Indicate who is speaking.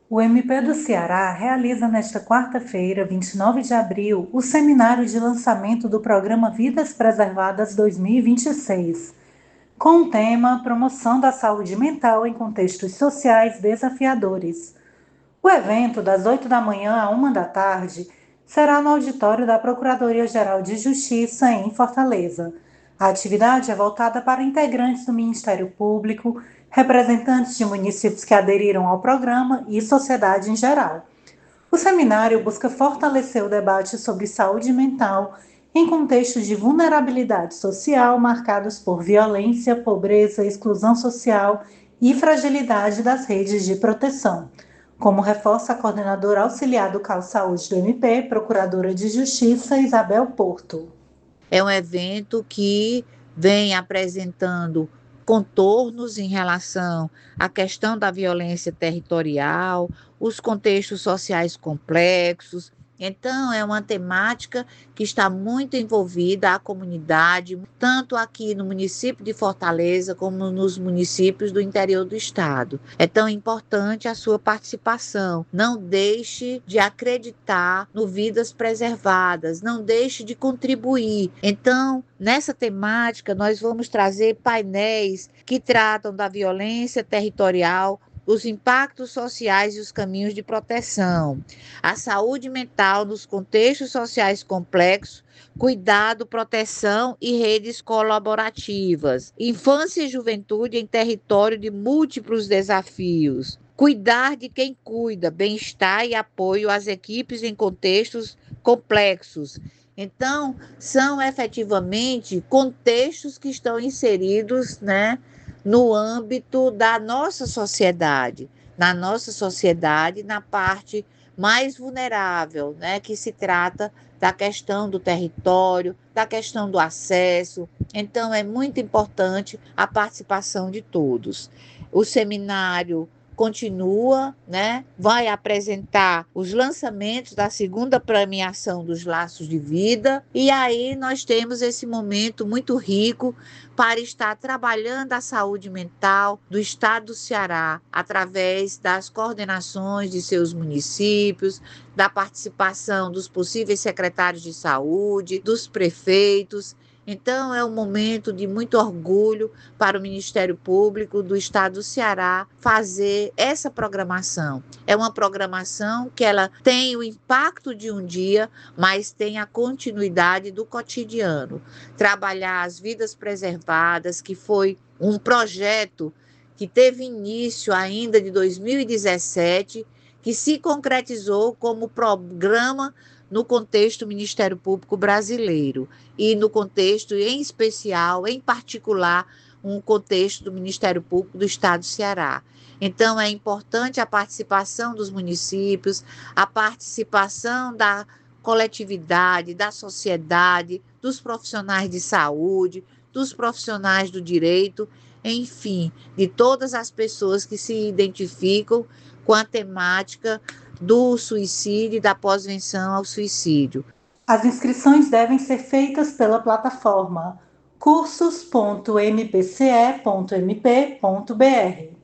Speaker 1: O MP do Ceará realiza nesta quarta-feira, 29 de abril, o seminário de lançamento do programa Vidas Preservadas 2026, com o tema Promoção da Saúde Mental em Contextos Sociais Desafiadores. O evento, das 8 da manhã à 1 da tarde, será no auditório da Procuradoria-Geral de Justiça, em Fortaleza. A atividade é voltada para integrantes do Ministério Público, representantes de municípios que aderiram ao programa e sociedade em geral. O seminário busca fortalecer o debate sobre saúde mental em contextos de vulnerabilidade social marcados por violência, pobreza, exclusão social e fragilidade das redes de proteção, como reforça a coordenadora auxiliar do CAU Saúde do MP, Procuradora de Justiça, Isabel Porto.
Speaker 2: É um evento que vem apresentando contornos em relação à questão da violência territorial, os contextos sociais complexos. Então, é uma temática que está muito envolvida a comunidade, tanto aqui no município de Fortaleza, como nos municípios do interior do estado. É tão importante a sua participação. Não deixe de acreditar no Vidas Preservadas, não deixe de contribuir. Então, nessa temática, nós vamos trazer painéis que tratam da violência territorial, os impactos sociais e os caminhos de proteção, a saúde mental nos contextos sociais complexos, cuidado, proteção e redes colaborativas, infância e juventude em território de múltiplos desafios, cuidar de quem cuida, bem-estar e apoio às equipes em contextos complexos. Então, são efetivamente contextos que estão inseridos, no âmbito da nossa sociedade, na parte mais vulnerável, que se trata da questão do território, da questão do acesso. Então, é muito importante a participação de todos. O seminário continua, vai apresentar os lançamentos da segunda premiação dos Laços de Vida, e aí nós temos esse momento muito rico para estar trabalhando a saúde mental do estado do Ceará, através das coordenações de seus municípios, da participação dos possíveis secretários de saúde, dos prefeitos. Então, é um momento de muito orgulho para o Ministério Público do Estado do Ceará fazer essa programação. É uma programação que ela tem o impacto de um dia, mas tem a continuidade do cotidiano. Trabalhar as vidas preservadas, que foi um projeto que teve início ainda de 2017, que se concretizou como programa no contexto Ministério Público brasileiro e no contexto, em especial, em particular, um contexto do Ministério Público do Estado do Ceará. Então, é importante a participação dos municípios, a participação da coletividade, da sociedade, dos profissionais de saúde, dos profissionais do direito, enfim, de todas as pessoas que se identificam com a temática do suicídio e da pós-venção ao suicídio.
Speaker 1: As inscrições devem ser feitas pela plataforma cursos.mpce.mp.br.